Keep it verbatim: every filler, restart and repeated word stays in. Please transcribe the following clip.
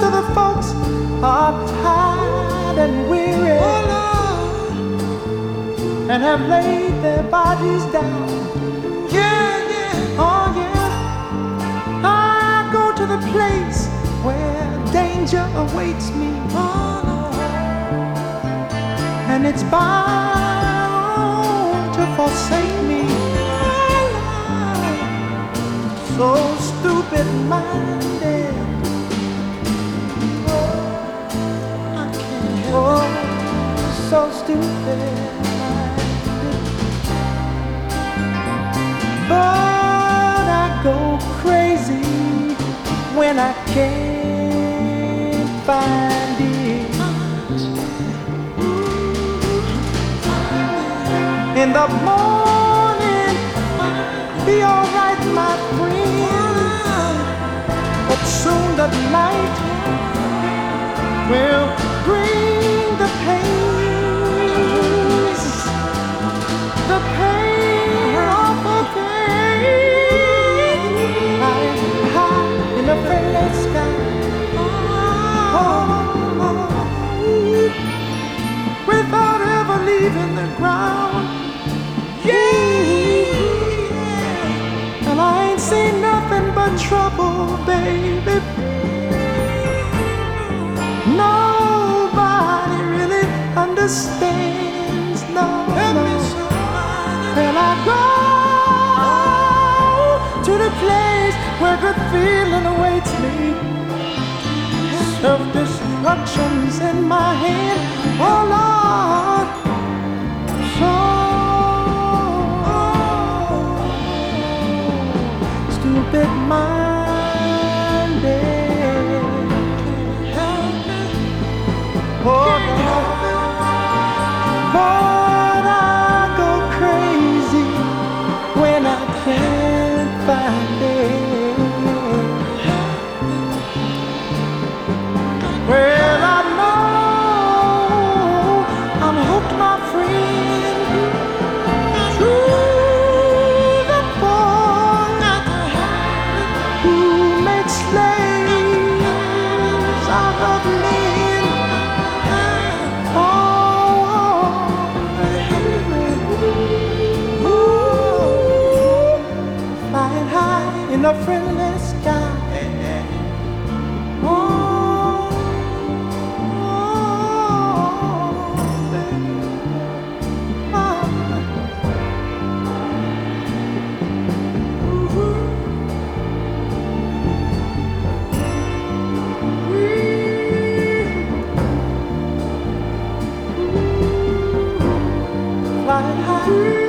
most of the folks are tired and weary, and have laid their bodies down. Yeah, yeah, oh yeah. I go to the place where danger awaits me, and it's bound to forsake me. So stupid-minded, I can't help it. Oh, so stupid. But I go crazy when I can't find it. In the morning, be alright, my friend, but soon the night will bring the pain, the pain of a pain. High, high in the friendless sky, oh, oh, without ever leaving the ground. Yeah, and I ain't seen nothing but trouble, baby. Nobody really understands, no, no. And I go to the place where good feeling awaits me. Self-destruction's in my hand, oh Lord. So stupid-minded, oh Lord. But I go crazy when I can't find it. Well, I know I'm hooked, my friend, to the boy who makes slaves out of men. Oh, ooh, flying high in a friendless sky. Oh, flying high.